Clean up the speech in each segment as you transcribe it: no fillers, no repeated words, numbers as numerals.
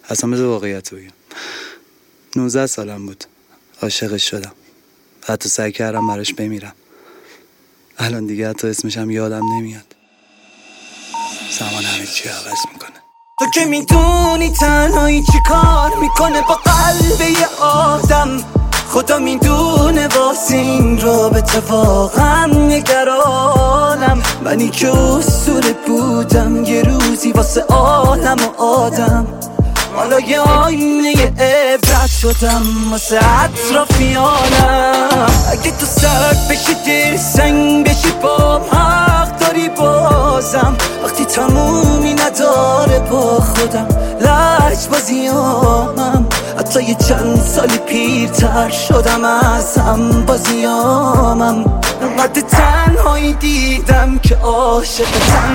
اصلا بذار واقعیت رو بگم. 19 سالم بود عاشقش شدم، حتی سعی کردم براش بمیرم. الان دیگه حتی اسمشم یادم نمیاد. زمان همه چی عوض میکنه. تو که میدونی تنهایی چی کار میکنه با قلب یه آدم. خدا میدونه واسه این رابطه واقعا نگرانم. منی که اسطوره بودم یه روزی واسه عالم و آدم. حالا یه آینه عبرت شدم واسه اطرافیانم. اگه تو سرد بشی دل سنگ بشی بام حق داری بازم. وقتی تمومی نداره با خودم لج بازیامم. حتی یه چند سالی پیرتر شدم از هم بازیامم. انقدر تنهایی دیدم که عاشق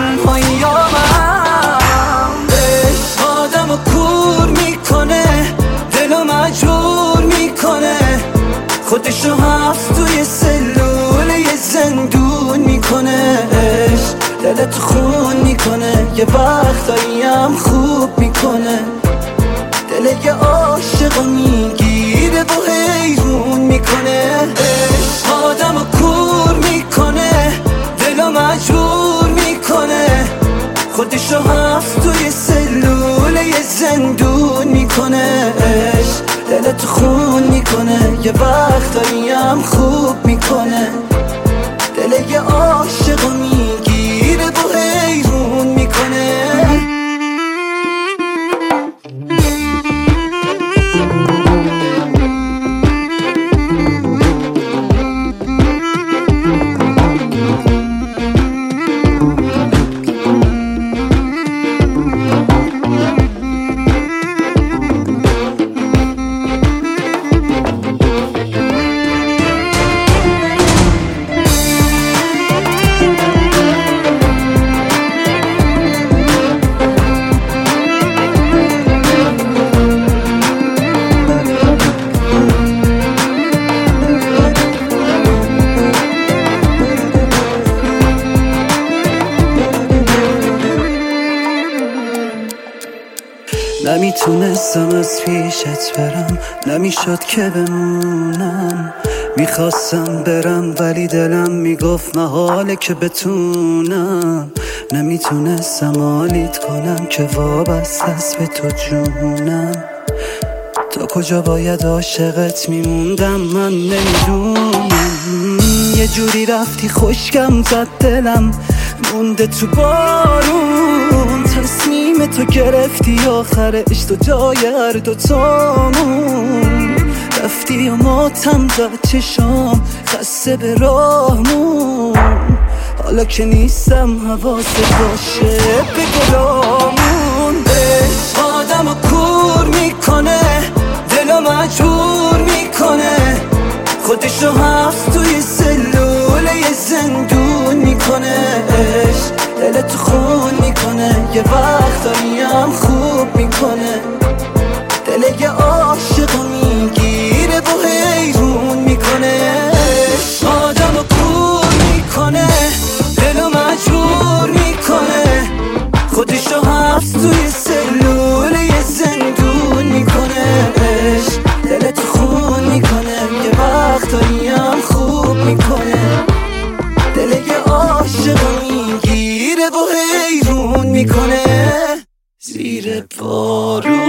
تنهاییامم. عشق آدم و کور میکنه، دلو مجبور میکنه، خودشو حبس توی سلول یه زندون میکنه. عشق دلت خون میکنه، یه وقتایی هم خوب میکنه. دل یه عاشقو میگیره و حیرون میکنه. عشق آدمو کور میکنه، دلو مجبور میکنه، خودشو حبس توی سلول یه زندون میکنه. عشق دلت خون میکنه، یه وقتایی هم خوب میکنه. دل یه عاشقو میگیره و حیرون میکنه. نمیتونستم از پیشت برم، نمیشد که بمونم. میخواستم برم ولی دلم میگفت محاله که بتونم. نمیتونستم حالیت کنم که وابسته است به تو جونم. تا کجا باید عاشقت میموندم من نمیدونم. یه جوری رفتی خشکم زد دلم مونده تو بارون. تصمیم تو گرفتی آخرش تو جای هر دوتامون. رفتی و ماتم زد چشام خسته به راهمون. حالا که نیستم حواست باشه به گلامون. عشق آدمو کور میکنه، دلو مجبور میکنه، خودشو حبس توی سلول یه زندون میکنه. عشق دلت خون میکنه، یه وقتایی هم خوب میکنه. دل یه عاشقو میگیره و حیرون میکنه. عشق آدمو کور میکنه، دلو مجبور میکنه، خودشو حبس توی سلول یه زندون میکنه. عشق دلت خون میکنه، یه وقتایی هم خوب میکنه. دل یه عاشقو میگیره و حیرون میکنه. زیر بارون